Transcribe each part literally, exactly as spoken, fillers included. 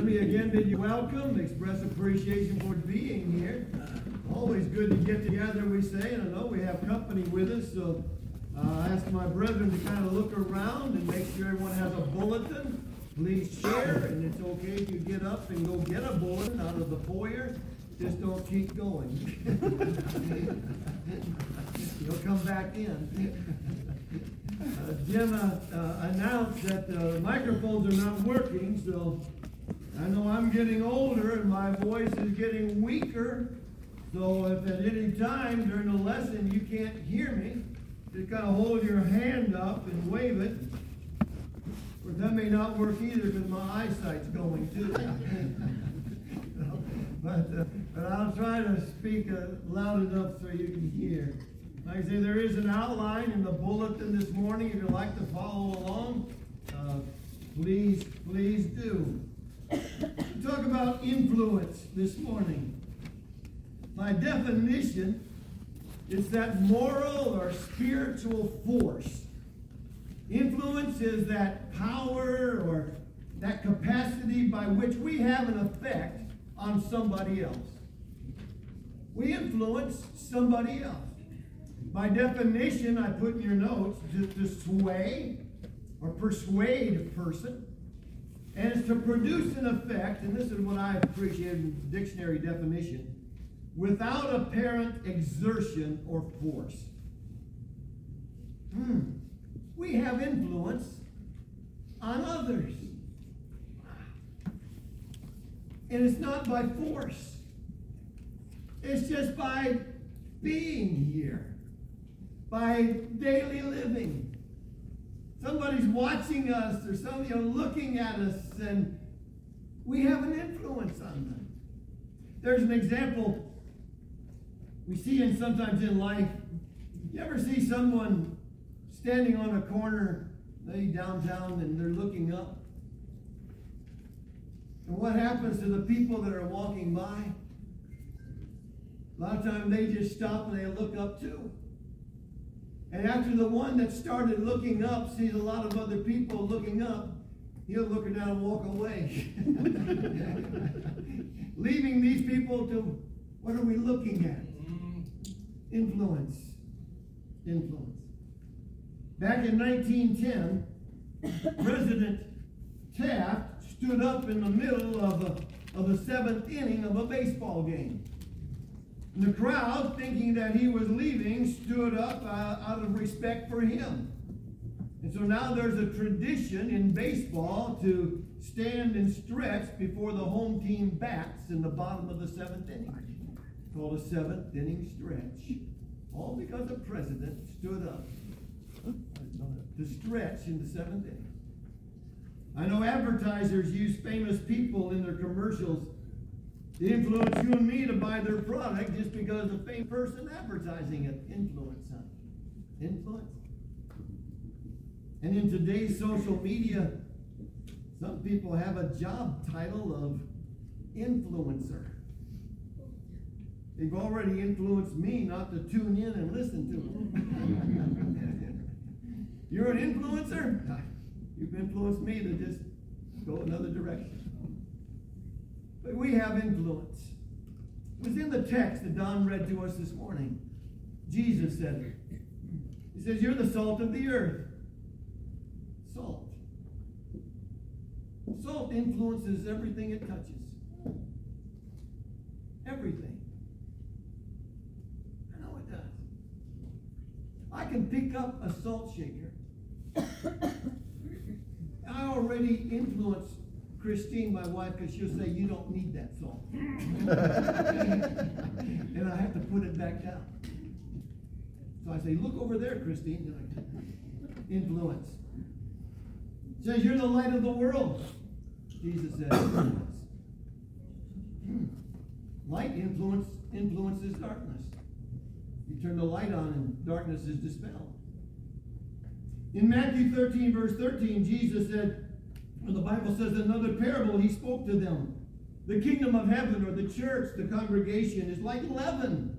Let me again bid you welcome, express appreciation for being here. Always good to get together, we say, and I know we have company with us, so uh, I ask my brethren to kind of look around and make sure everyone has a bulletin. Please share, and it's okay if you get up and go get a bulletin out of the foyer. Just don't keep going. You'll come back in. Uh, Jim uh, uh, announced that the microphones are not working, so I know I'm getting older and my voice is getting weaker. So if at any time during the lesson you can't hear me, just kind of hold your hand up and wave it. Or that may not work either because my eyesight's going too. but, uh, but I'll try to speak uh, loud enough so you can hear. Like I say, there is an outline in the bulletin this morning. If you'd like to follow along, uh, please, please do. We talk about influence this morning. My definition is that moral or spiritual force. Influence is that power or that capacity by which we have an effect on somebody else. We influence somebody else. By definition, I put in your notes, to, to sway or persuade a person, and it's to produce an effect, and this is what I appreciate in the dictionary definition, without apparent exertion or force. Hmm. We have influence on others. And it's not by force. It's just by being here. By daily living. Somebody's watching us or somebody looking at us and we have an influence on them. There's an example we see in sometimes in life. You ever see someone standing on a corner, maybe downtown, and they're looking up? And what happens to the people that are walking by? A lot of times they just stop and they look up too. And after the one that started looking up sees a lot of other people looking up, he'll look down and walk away. Leaving these people to, what are we looking at? Influence. Influence. Back in nineteen ten, President Taft stood up in the middle of, a, of the seventh inning of a baseball game. And the crowd, thinking that he was leaving, stood up uh, out of respect for him. And so now there's a tradition in baseball to stand and stretch before the home team bats in the bottom of the seventh inning. It's called a seventh inning stretch. All because the president stood up to stretch in the seventh inning. I know advertisers use famous people in their commercials to influence you and me to buy their product just because the famous person advertising it. Influence, huh? Influence. And in today's social media, some people have a job title of influencer. They've already influenced me not to tune in and listen to them. You're an influencer? You've influenced me to just go another direction. But we have influence. It was in the text that Don read to us this morning. Jesus said it. He says, you're the salt of the earth. Salt. Salt influences everything it touches. Everything. I know it does. I can pick up a salt shaker. I already influence Christine, my wife, because she'll say, you don't need that salt. And I have to put it back down. So I say, look over there, Christine. Influence. It says, you're the light of the world. Jesus said, influence. Light influence influences darkness. You turn the light on and darkness is dispelled. In Matthew thirteen, verse thirteen, Jesus said, when the Bible says another parable, he spoke to them. The kingdom of heaven, or the church, the congregation, is like leaven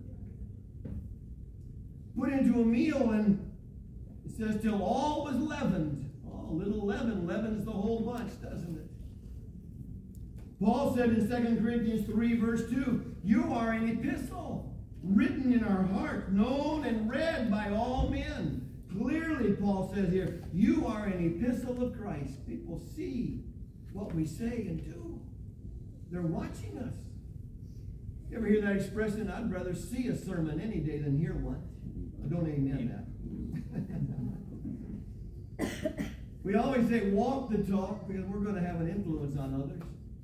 put into a meal, and it says till all was leavened. Oh, little leaven leavens the whole bunch, doesn't it? Paul said in Second Corinthians three, verse two, you are an epistle written in our heart, known and read by all men. Clearly, Paul says here, you are an epistle of Christ. People see what we say and do. They're watching us. You ever hear that expression? I'd rather see a sermon any day than hear one. I don't amen that. We always say walk the talk because we're going to have an influence on others.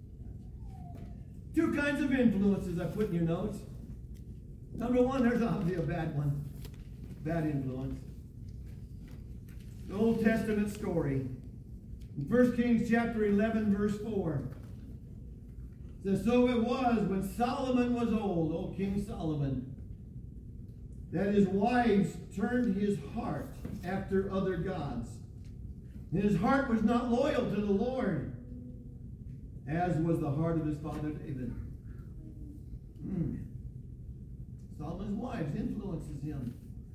Two kinds of influences I put in your notes. Number one, there's obviously a bad one. Bad influence. The Old Testament story. In First Kings chapter eleven, verse four. It says, so it was when Solomon was old, O King Solomon, that his wives turned his heart after other gods. And his heart was not loyal to the Lord, as was the heart of his father David. Hmm. Solomon's wives influences him.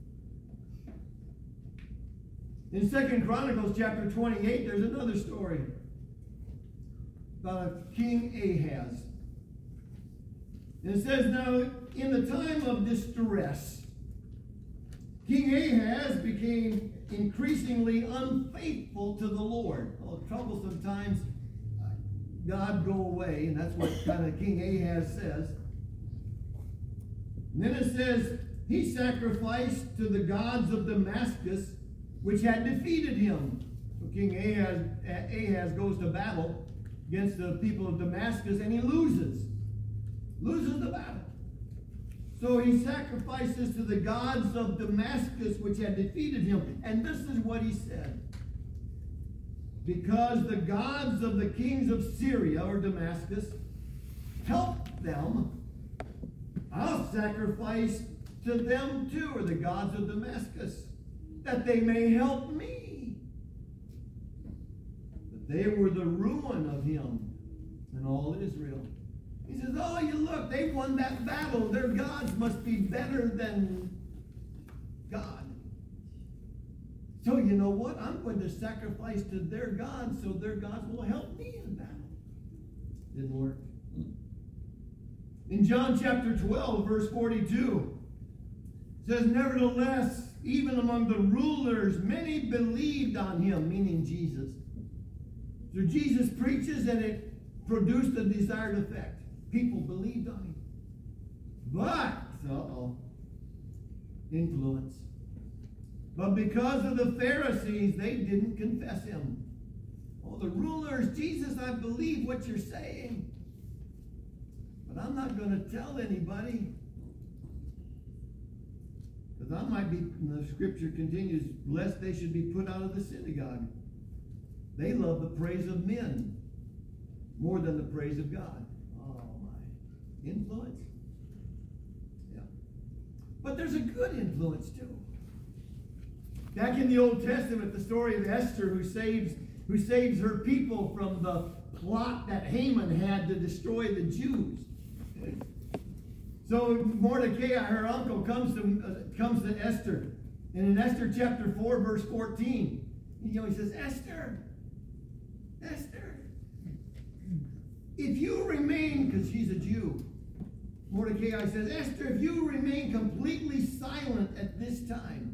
In Second Chronicles chapter twenty-eight, there's another story about a King Ahaz. And it says, now, in the time of distress, King Ahaz became increasingly unfaithful to the Lord. Oh, troublesome times, God go away, and that's what kind of King Ahaz says. And then it says, he sacrificed to the gods of Damascus, which had defeated him. So King Ahaz, Ahaz goes to battle against the people of Damascus, and he loses. Loses the battle. So he sacrifices to the gods of Damascus, which had defeated him. And this is what he said. Because the gods of the kings of Syria, or Damascus, helped them, I'll sacrifice to them too, or the gods of Damascus, that they may help me. But they were the ruin of him and all Israel. He says, oh, you look, they won that battle. Their gods must be better than God. So you know what? I'm going to sacrifice to their gods so their gods will help me in battle. Didn't work. In John chapter twelve, verse forty-two, it says, nevertheless, even among the rulers, many believed on him, meaning Jesus. So Jesus preaches and it produced the desired effect. People believed on him. But, uh-oh, influence. But because of the Pharisees, they didn't confess him. Oh, the rulers, Jesus, I believe what you're saying. But I'm not going to tell anybody. Because I might be, and the scripture continues, lest they should be put out of the synagogue. They love the praise of men more than the praise of God. Oh my. Influence? Yeah. But there's a good influence too. Back in the Old Testament, the story of Esther who saves, who saves her people from the plot that Haman had to destroy the Jews. So Mordecai, her uncle, comes to uh, comes to Esther, and in Esther chapter four, verse fourteen, you know, he says, Esther, Esther, if you remain, because she's a Jew, Mordecai says, Esther, if you remain completely silent at this time,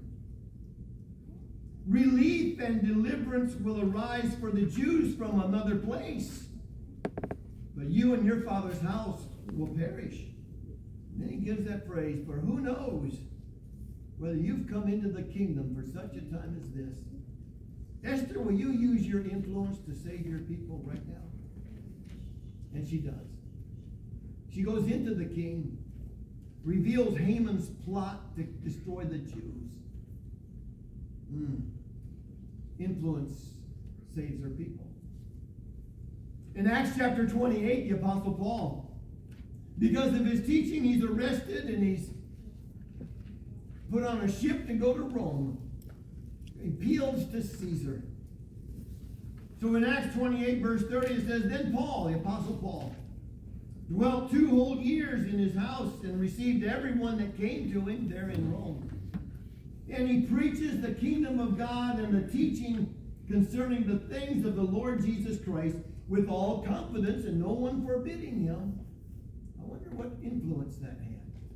relief and deliverance will arise for the Jews from another place, but you and your father's house will perish. And then he gives that phrase, for who knows whether you've come into the kingdom for such a time as this. Esther, will you use your influence to save your people right now? And she does. She goes into the king, reveals Haman's plot to destroy the Jews. Mm. Influence saves her people. In Acts chapter twenty-eight, the Apostle Paul, because of his teaching, he's arrested and he's put on a ship to go to Rome. He appeals to Caesar. So in Acts twenty-eight, verse thirty, it says, then Paul, the Apostle Paul, dwelt two whole years in his house and received everyone that came to him there in Rome. And he preaches the kingdom of God and the teaching concerning the things of the Lord Jesus Christ, with all confidence and no one forbidding him. I wonder what influence that had.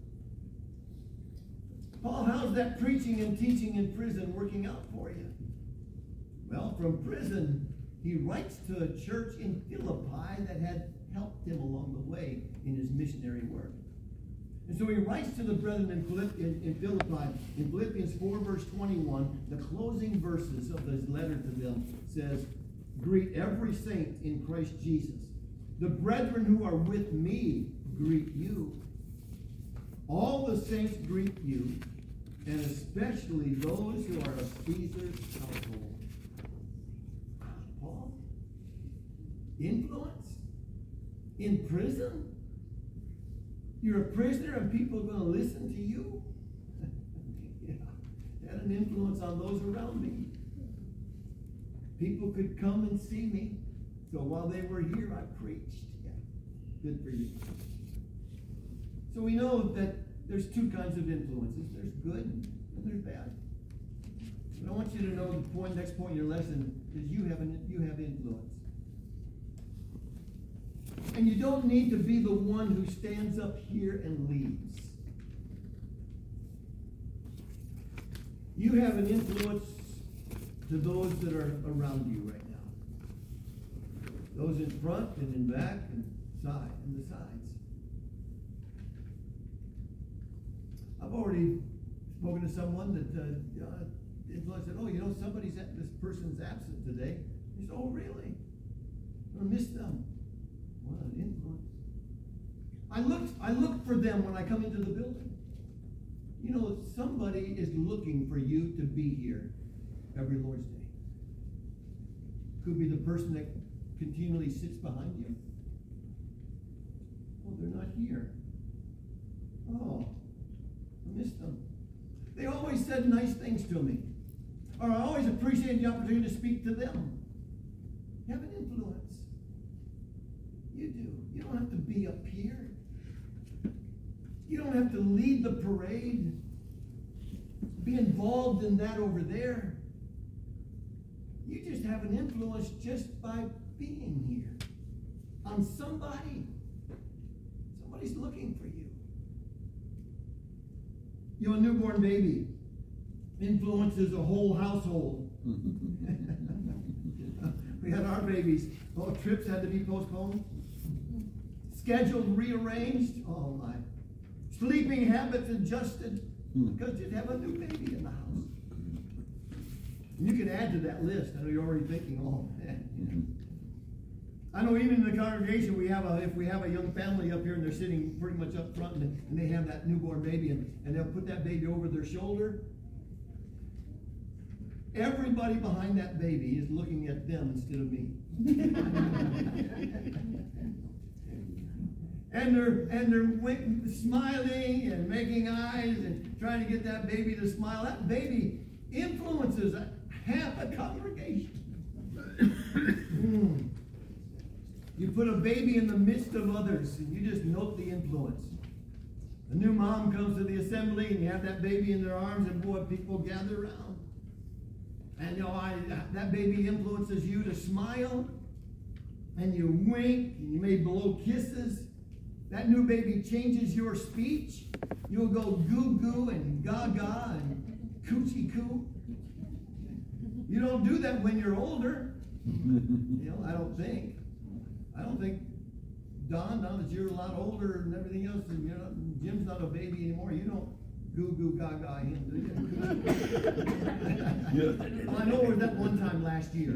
Paul, how's that preaching and teaching in prison working out for you? Well, from prison, he writes to a church in Philippi that had helped him along the way in his missionary work. And so he writes to the brethren in, Philipp, in, in Philippi, in Philippians four, verse twenty-one, the closing verses of his letter to them says, greet every saint in Christ Jesus. The brethren who are with me greet you. All the saints greet you, and especially those who are of Caesar's household. Paul? Influence? In prison? You're a prisoner and people are going to listen to you? Yeah, had an influence on those around me. People could come and see me. So while they were here, I preached. Yeah, good for you. So we know that there's two kinds of influences. There's good and there's bad. But I want you to know the point, next point in your lesson is you have an, you have influence. And you don't need to be the one who stands up here and leads. You have an influence to those that are around you right now. Those in front and in back and side and the sides. I've already spoken to someone that uh, uh, influenced said, oh, you know, somebody's at, this person's absent today. He said, oh, really? I'm going to miss them. What an influence. I looked, I look for them when I come into the building. You know, somebody is looking for you to be here every Lord's Day. Could be the person that continually sits behind you. Oh, they're not here. Oh, I missed them. They always said nice things to me. Or I always appreciate the opportunity to speak to them. You have an influence. You do. You don't have to be up here. You don't have to lead the parade. Be involved in that over there. You just have an influence just by being here on somebody. Somebody's looking for you. You know, a newborn baby influences a whole household. We had our babies. Oh, trips had to be postponed. Scheduled rearranged. Oh, my. Sleeping habits adjusted because you'd have a new baby in the house. And you can add to that list. I know you're already thinking, oh, man. I know even in the congregation, we have a, if we have a young family up here and they're sitting pretty much up front and, and they have that newborn baby and, and they'll put that baby over their shoulder. Everybody behind that baby is looking at them instead of me. And they're and they're winking, smiling and making eyes and trying to get that baby to smile. That baby influences half a congregation. mm. You put a baby in the midst of others, and you just note the influence. A new mom comes to the assembly, and you have that baby in their arms, and boy, people gather around. And you know, I, that baby influences you to smile, and you wink, and you may blow kisses. That new baby changes your speech. You'll go goo goo and gaga and coochie coo. You don't do that when you're older. You know, I don't think. I don't think, Don, now that you're a lot older and everything else, and you're not, Jim's not a baby anymore, you don't goo goo gaga him, do you? Well, I know it was that one time last year.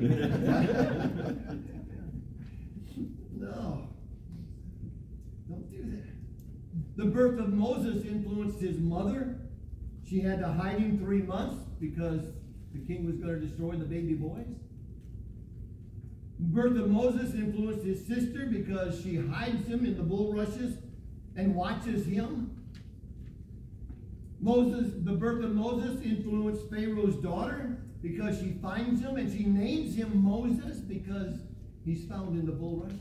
No. Don't do that. The birth of Moses influenced his mother. She had to hide him three months because the king was going to destroy the baby boys. The birth of Moses influenced his sister because she hides him in the bulrushes and watches him. Moses, the birth of Moses influenced Pharaoh's daughter because she finds him and she names him Moses because he's found in the bulrushes.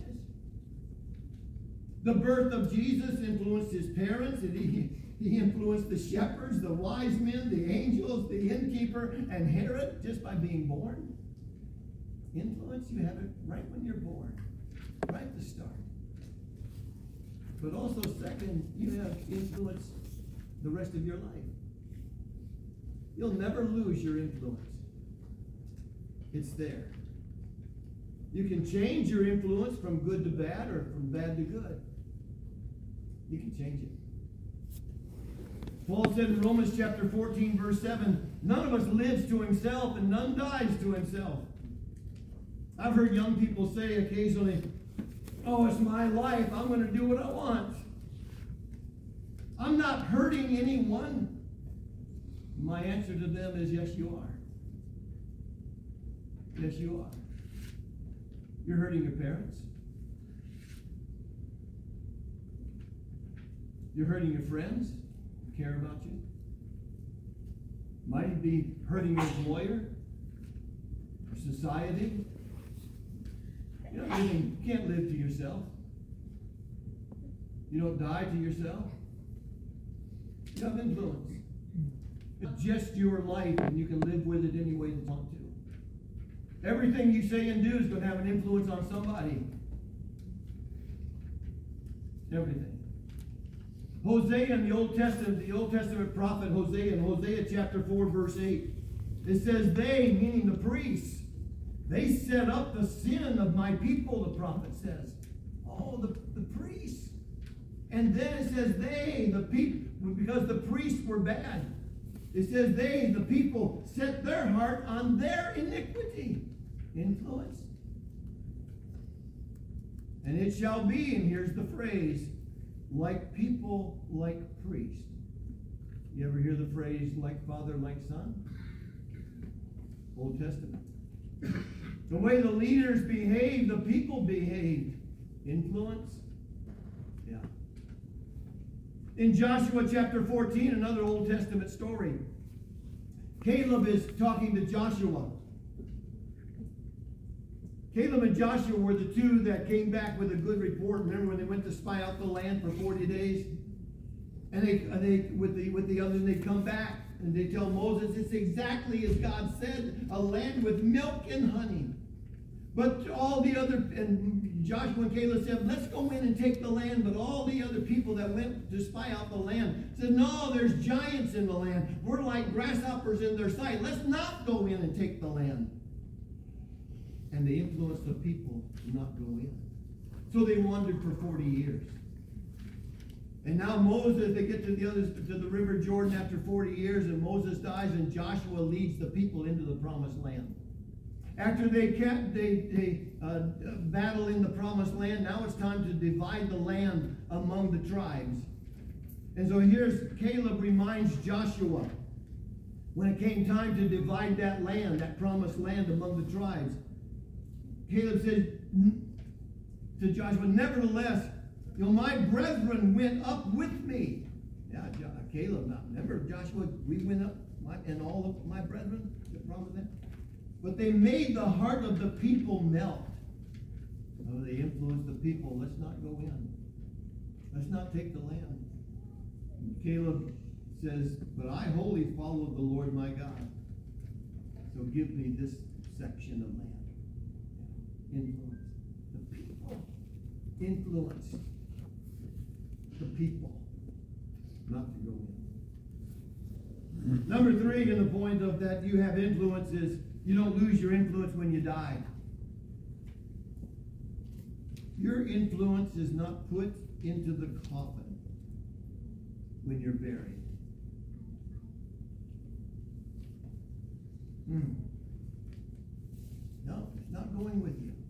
The birth of Jesus influenced his parents, and he, he influenced the shepherds, the wise men, the angels, the innkeeper, and Herod just by being born. Influence, you have it right when you're born. right at the start. But also, second, you have influence the rest of your life. You'll never lose your influence. It's there. You can change your influence from good to bad or from bad to good. You can change it. Paul said in Romans chapter fourteen, verse seven, none of us lives to himself and none dies to himself. I've heard young people say occasionally, oh, it's my life. I'm going to do what I want. I'm not hurting anyone. My answer to them is, yes, you are. Yes, you are. You're hurting your parents. You're hurting your friends who care about you. Might be hurting your employer or society. You don't really, you can't live to yourself. You don't die to yourself. You have influence. It's just your life, and you can live with it any way you want to. Everything you say and do is going to have an influence on somebody. Everything. Hosea in the Old Testament, the Old Testament prophet Hosea, in Hosea chapter four, verse eight, it says, they, meaning the priests, they set up the sin of my people, the prophet says. Oh, the, the priests. And then it says they, the people, because the priests were bad. It says they, the people, set their heart on their iniquity. Influence. And it shall be, and here's the phrase, like people, like priest. You ever hear the phrase, like father, like son? Old Testament. The way the leaders behave, the people behave. Influence? Yeah. In Joshua chapter fourteen, another Old Testament story, Caleb is talking to Joshua. Caleb and Joshua were the two that came back with a good report. Remember when they went to spy out the land for forty days? And they, and they with the with the others, they come back and they tell Moses, it's exactly as God said, a land with milk and honey. But all the other, and Joshua and Caleb said, let's go in and take the land. But all the other people that went to spy out the land said, no, there's giants in the land. We're like grasshoppers in their sight. Let's not go in and take the land. And they influenced the people to not go in. So they wandered for forty years. And now Moses, they get to the others, to the river Jordan after forty years, and Moses dies, and Joshua leads the people into the promised land. After they kept, they, they uh, battle in the promised land, now it's time to divide the land among the tribes. And so here's Caleb reminds Joshua, when it came time to divide that land, that promised land among the tribes, Caleb said to Joshua, nevertheless, you know, my brethren went up with me. Yeah, Caleb, now, remember Joshua, we went up, my, and all of my brethren, the promised land. But they made the heart of the people melt. Oh, they influenced the people. Let's not go in. Let's not take the land. And Caleb says, but I wholly followed the Lord my God. So give me this section of land. Influence. The people. Influence. The people. Not to go in. Number three, in the point of that you have influence is, you don't lose your influence when you die. Your influence is not put into the coffin when you're buried. Hmm. No, it's not going with you.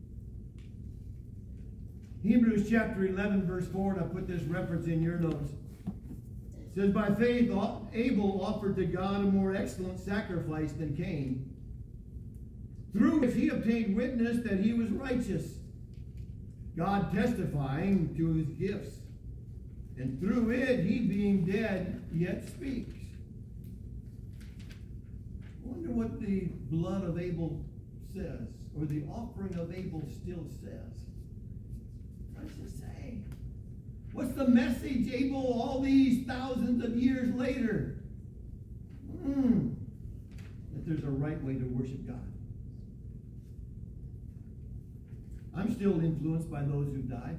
Hebrews chapter eleven, verse four, and I put this reference in your notes. It says, by faith, Abel offered to God a more excellent sacrifice than Cain, through which he obtained witness that he was righteous, God testifying to his gifts. And through it, he being dead, yet speaks. I wonder what the blood of Abel says, or the offering of Abel still says. What does it say? What's the message, Abel, all these thousands of years later? Mm, that there's a right way to worship God. I'm I'm still influenced by those who died.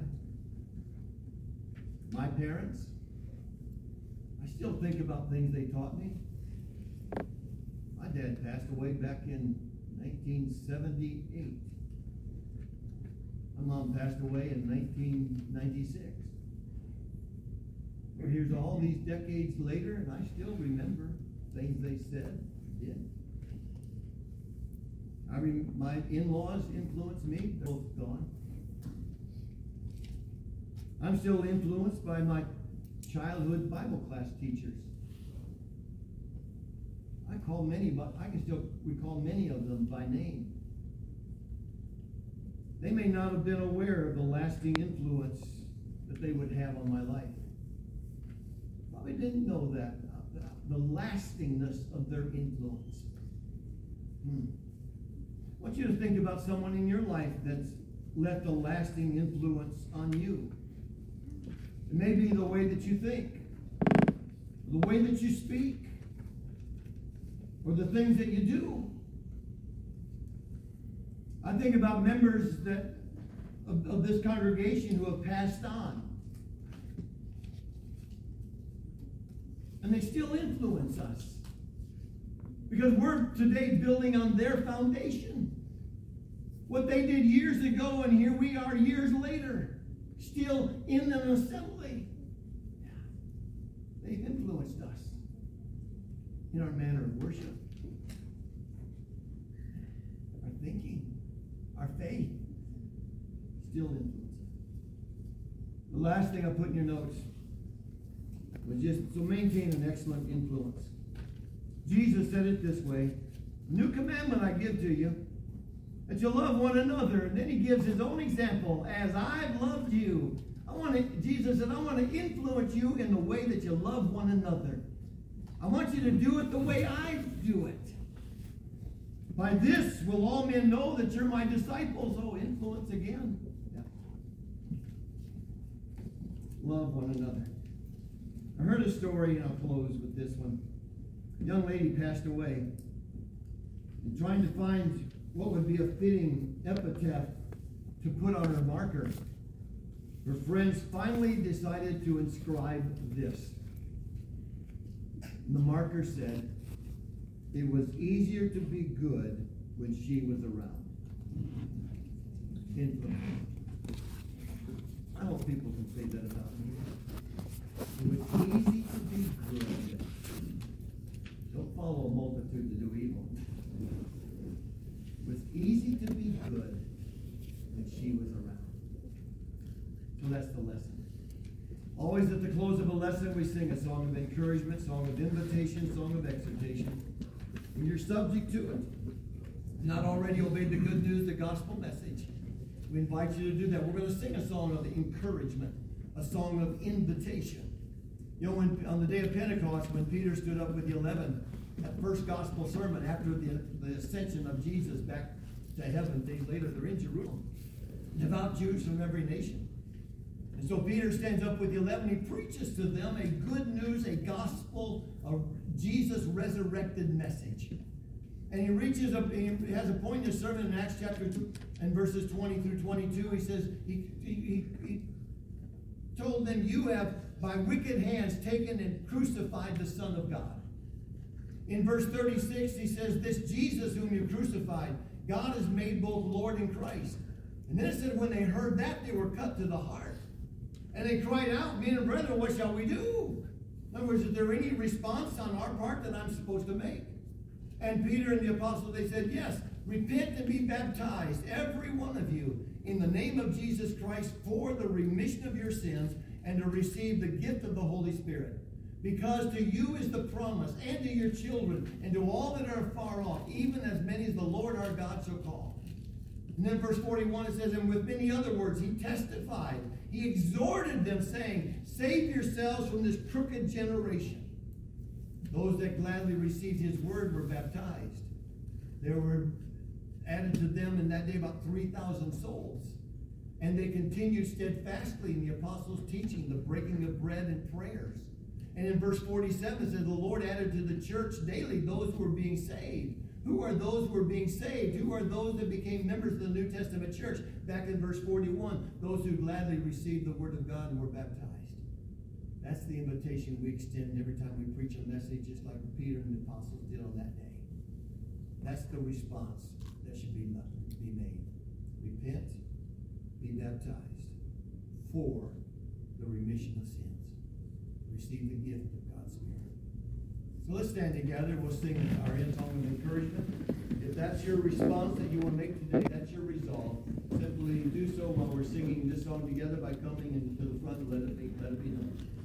My parents. I still think about things they taught me. My dad passed away back in nineteen seventy-eight. My mom passed away in nineteen ninety-six. Well, here's all these decades later, and I still remember things they said, did. I mean, my in-laws influenced me. They're both gone. I'm still influenced by my childhood Bible class teachers. I call many, but I can still recall many of them by name. They may not have been aware of the lasting influence that they would have on my life. Probably didn't know that, the lastingness of their influence. Hmm. I want you to think about someone in your life that's left a lasting influence on you. It may be the way that you think, the way that you speak, or the things that you do. I think about members that of, of this congregation who have passed on. And they still influence us. Because we're today building on their foundation. What they did years ago, and here we are years later, still in an assembly. They've influenced us in our manner of worship, our thinking, our faith. Still influences us. The last thing I put in your notes was just to maintain an excellent influence. Jesus said it this way: "New commandment I give to you, that you love one another." And then he gives his own example. "As I've loved you." I want to, Jesus said, I want to influence you in the way that you love one another. I want you to do it the way I do it. "By this will all men know that you're my disciples." Oh, influence again. Yeah. Love one another. I heard a story, and I'll close with this one. A young lady passed away. And trying to find what would be a fitting epitaph to put on her marker, her friends finally decided to inscribe this. And the marker said, "It was easier to be good when she was around." Influence. I hope people can say that about me. It was easy to be good. Don't follow a multitude to do evil. It was easy to be good when she was around. So that's the lesson. Always at the close of a lesson, we sing a song of encouragement, song of invitation, song of exhortation. When you're subject to it, not already obeyed the good news, the gospel message, we invite you to do that. We're going to sing a song of encouragement, a song of invitation. You know, when on the day of Pentecost, when Peter stood up with the eleven, that first gospel sermon after the, the ascension of Jesus back to heaven, days later, they're in Jerusalem. Devout Jews from every nation. And so Peter stands up with the eleven. He preaches to them a good news, a gospel, a Jesus resurrected message. And he reaches up, he has a point in his sermon in Acts chapter two and verses twenty through twenty-two. He says, he, he, he, he told them, "You have by wicked hands taken and crucified the Son of God." In verse thirty-six, he says, "This Jesus whom you crucified, God has made both Lord and Christ." And then it said, when they heard that, they were cut to the heart. And they cried out, "Men and brethren, what shall we do?" In other words, is there any response on our part that I'm supposed to make? And Peter and the apostles, they said, "Yes, repent and be baptized, every one of you, in the name of Jesus Christ for the remission of your sins, and to receive the gift of the Holy Spirit. Because to you is the promise, and to your children, and to all that are far off, even as many as the Lord our God shall call." And then verse forty-one, it says, "And with many other words he testified, he exhorted them, saying, Save yourselves from this crooked generation." Those that gladly received his word were baptized. There were added to them in that day about three thousand souls. And they continued steadfastly in the apostles' teaching, the breaking of bread and prayers. And in verse forty-seven, it says, "The Lord added to the church daily those who were being saved." Who are those who are being saved? Who are those that became members of the New Testament church? Back in verse forty-one, those who gladly received the word of God and were baptized. That's the invitation we extend every time we preach a message, just like Peter and the apostles did on that day. That's the response that should be, be made. Repent, be baptized for the remission of sins. Receive the gift of God's Spirit. So let's stand together. We'll sing our end song of encouragement. If that's your response that you want to make today, that's your resolve. Simply do so while we're singing this song together by coming into the front and let it be, let it be known.